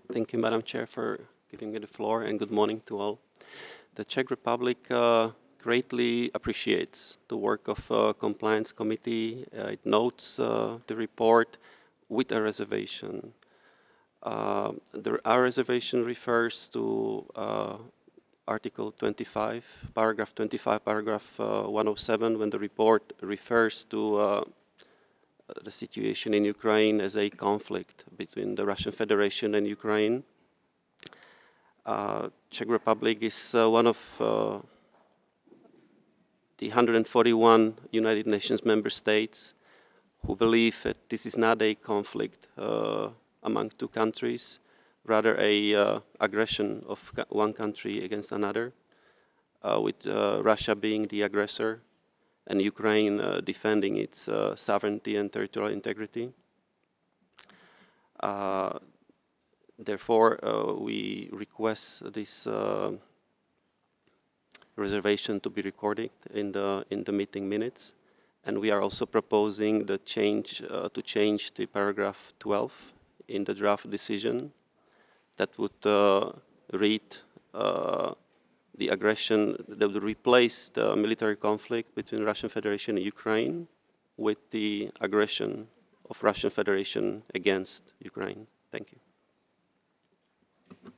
Thank you, Madam Chair, for giving me the floor, and good morning to all. The Czech Republic greatly appreciates the work of Compliance Committee. It notes the report with a reservation. Our reservation refers to Article 25, Paragraph 25, Paragraph 107, when the report refers to the situation in Ukraine as a conflict between the Russian Federation and Ukraine. Czech Republic is one of the 141 United Nations member states who believe that this is not a conflict among two countries, rather a aggression of one country against another, with Russia being the aggressor and Ukraine defending its sovereignty and territorial integrity. Therefore, we request this reservation to be recorded in the meeting minutes, and we are also proposing the change to change the paragraph 12 in the draft decision that would read the aggression that would replace the military conflict between Russian Federation and Ukraine with the aggression of Russian Federation against Ukraine. Thank you.